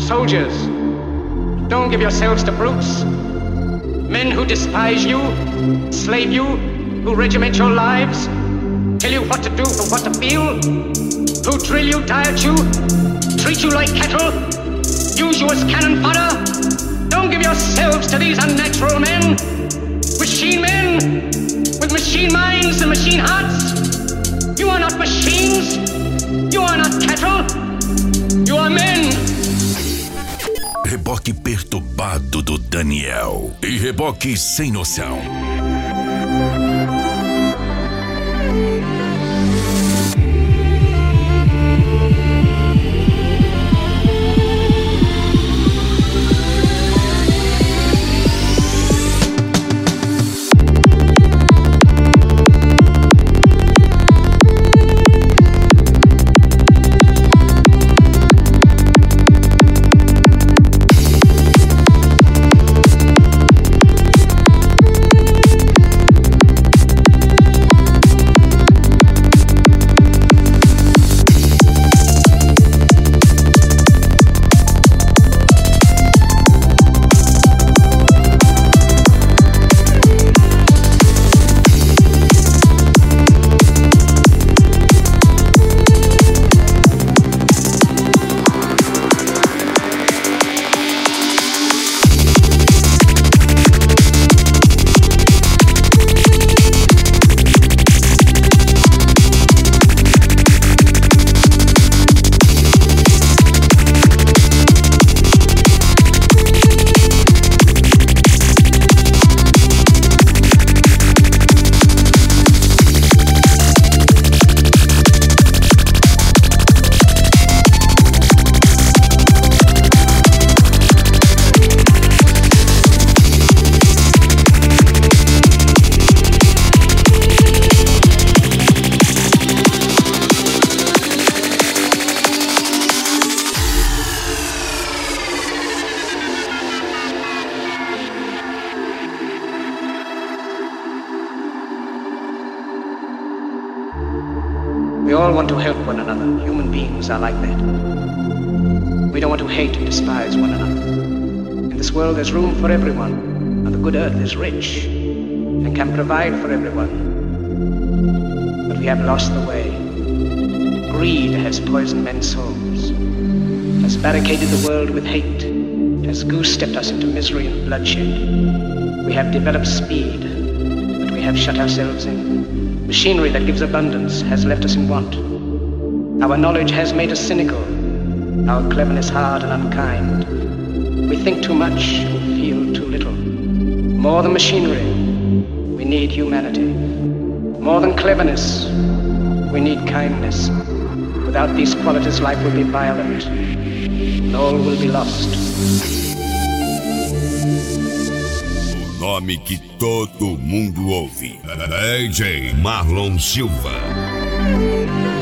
soldiers, don't give yourselves to brutes. Men who despise you, slave you, who regiment your lives, tell you what to do and what to feel, who drill you, diet you, treat you like cattle, use you as cannon fodder. Don't give yourselves to these unnatural men, men with machine minds and machine hearts. You are not machines, you are not cattle, you are men. Reboque perturbado do Daniel e reboque sem noção. We all want to help one another. Human beings are like that. We don't want to hate and despise one another. In this world there's room for everyone, and the good earth is rich and can provide for everyone. But we have lost the way. Greed has poisoned men's souls, has barricaded the world with hate, has goose-stepped us into misery and bloodshed. We have developed speed, but we have shut ourselves in. Machinery that gives abundance has left us in want. Our knowledge has made us cynical, our cleverness hard and unkind. We think too much and feel too little. More than machinery, we need humanity. More than cleverness, we need kindness. Without these qualities, life will be violent, and all will be lost. Nome que todo mundo ouve. DJ Marlon Silva.